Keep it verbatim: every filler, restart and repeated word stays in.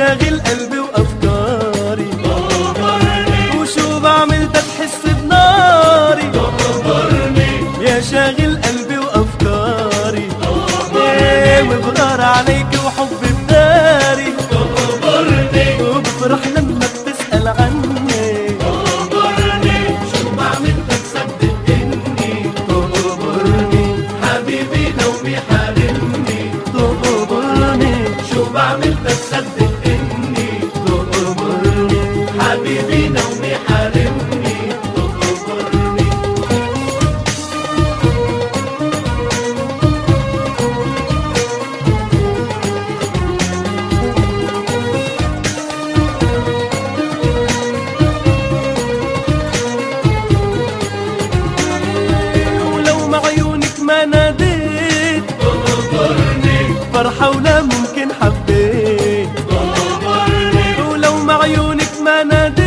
شاغل قلبي وافكاري تغبرني، وشو بعمل تحس بناري تغبرني، يا شاغل قلبي وافكاري تغبرني، وبغار عليك وحبي بداري تغبرني، وبفرح لما بتسأل عني تغبرني، شو بعمل بتصدق اني تغبرني، حبيبي نومي حارمني تغبرني، شو بعمل بتصدق اني تغبرني، حبيبي نومي حارمني تغبرني. ولو مع عيونك ما ناديت تغبرني، فرحة ولا ممكن حبيت تغبرني، ولو مع عيونك ما ناديت